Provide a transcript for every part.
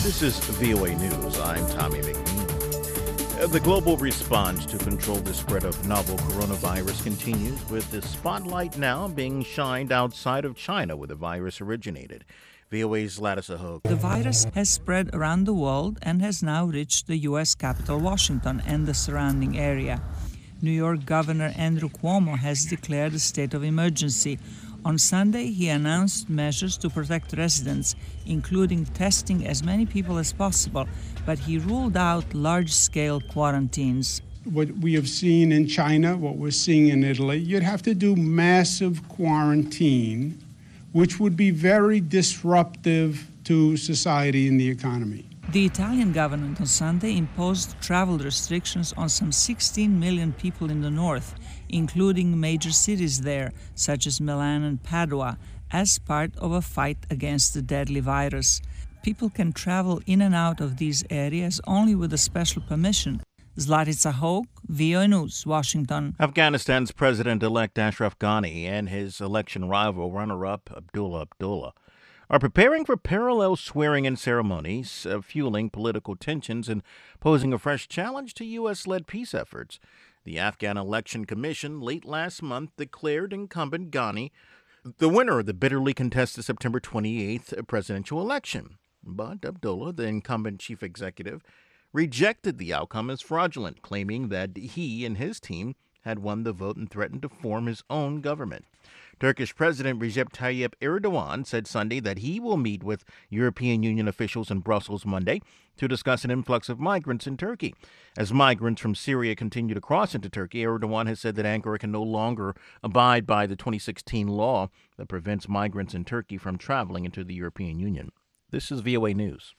This is VOA News. I'm Tommy McNeil. The global response to control the spread of novel coronavirus continues, with the spotlight now being shined outside of China, where the virus originated. VOA's Lattice Hogue. The virus has spread around the world and has now reached the U.S. capital, Washington, and the surrounding area. New York Governor Andrew Cuomo has declared a state of emergency. On Sunday, he announced measures to protect residents, including testing as many people as possible, but he ruled out large-scale quarantines. What we have seen in China, what we're seeing in Italy, you'd have to do massive quarantine, which would be very disruptive to society and the economy. The Italian government on Sunday imposed travel restrictions on some 16 million people in the north, including major cities there, such as Milan and Padua, as part of a fight against the deadly virus. People can travel in and out of these areas only with a special permission. Zlatica Hogue, VOA News, Washington. Afghanistan's President-elect Ashraf Ghani and his election rival runner-up Abdullah are preparing for parallel swearing-in ceremonies, fueling political tensions and posing a fresh challenge to U.S.-led peace efforts. The Afghan Election Commission late last month declared incumbent Ghani the winner of the bitterly contested September 28th presidential election. But Abdullah, the incumbent chief executive, rejected the outcome as fraudulent, claiming that he and his team had won the vote and threatened to form his own government. Turkish President Recep Tayyip Erdogan said Sunday that he will meet with European Union officials in Brussels Monday to discuss an influx of migrants in Turkey. As migrants from Syria continue to cross into Turkey, Erdogan has said that Ankara can no longer abide by the 2016 law that prevents migrants in Turkey from traveling into the European Union. This is VOA News.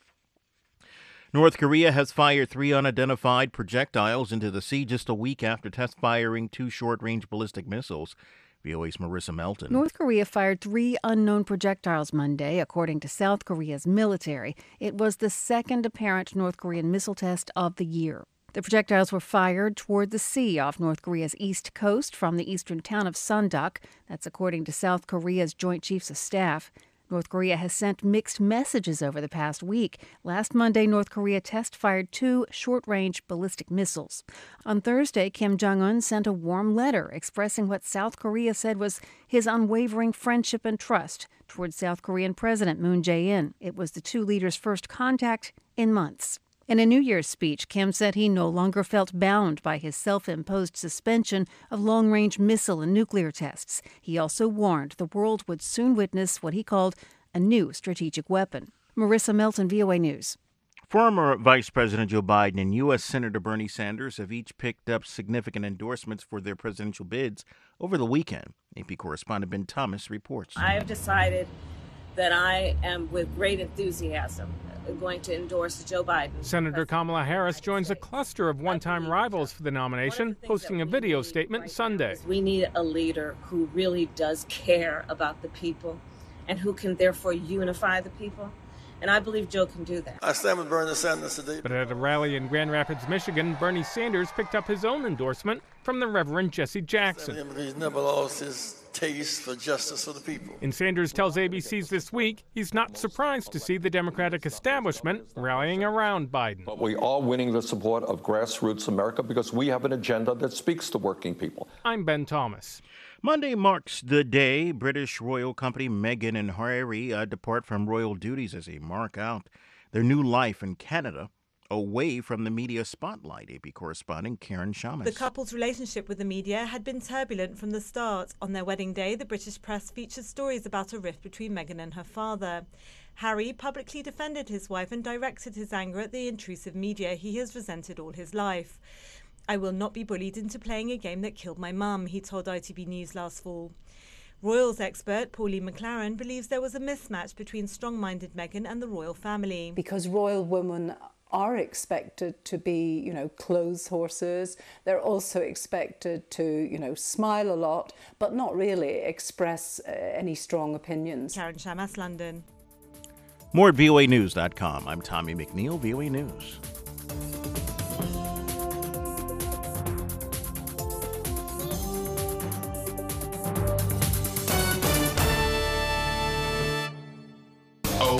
North Korea has fired 3 unidentified projectiles into the sea just a week after test firing 2 short-range ballistic missiles. VOA's Marissa Melton. North Korea fired 3 unknown projectiles Monday, according to South Korea's military. It was the second apparent North Korean missile test of the year. The projectiles were fired toward the sea off North Korea's east coast from the eastern town of Sunduk. That's according to South Korea's Joint Chiefs of Staff. North Korea has sent mixed messages over the past week. Last Monday, North Korea test-fired 2 short-range ballistic missiles. On Thursday, Kim Jong-un sent a warm letter expressing what South Korea said was his unwavering friendship and trust toward South Korean President Moon Jae-in. It was the 2 leaders' first contact in months. In a New Year's speech, Kim said he no longer felt bound by his self-imposed suspension of long-range missile and nuclear tests. He also warned the world would soon witness what he called a new strategic weapon. Marissa Melton, VOA News. Former Vice President Joe Biden and U.S. Senator Bernie Sanders have each picked up significant endorsements for their presidential bids over the weekend. AP correspondent Ben Thomas reports. I have decided that I am, with great enthusiasm, going to endorse Joe Biden. Senator Kamala Harris joins a cluster of one-time rivals for the nomination, posting a video statement Sunday. We need a leader who really does care about the people and who can therefore unify the people. And I believe Joe can do that. I stand with Bernie Sanders today. But at a rally in Grand Rapids, Michigan, Bernie Sanders picked up his own endorsement from the Reverend Jesse Jackson. He's never lost his taste for justice for the people. And Sanders tells ABC's This Week he's not surprised to see the Democratic establishment rallying around Biden. But we are winning the support of grassroots America because we have an agenda that speaks to working people. I'm Ben Thomas. Monday marks the day British royal company Meghan and Harry depart from royal duties as they mark out their new life in Canada, away from the media spotlight. AP correspondent Karen Shamus. The couple's relationship with the media had been turbulent from the start. On their wedding day, the British press featured stories about a rift between Meghan and her father. Harry publicly defended his wife and directed his anger at the intrusive media he has resented all his life. "I will not be bullied into playing a game that killed my mum," he told ITV News last fall. Royals expert Pauline McLaren believes there was a mismatch between strong-minded Meghan and the royal family. Because royal women are expected to be, clothes horses. They're also expected to, smile a lot, but not really express any strong opinions. Karen Shamas, London. More at voanews.com. I'm Tommy McNeil, VOA News.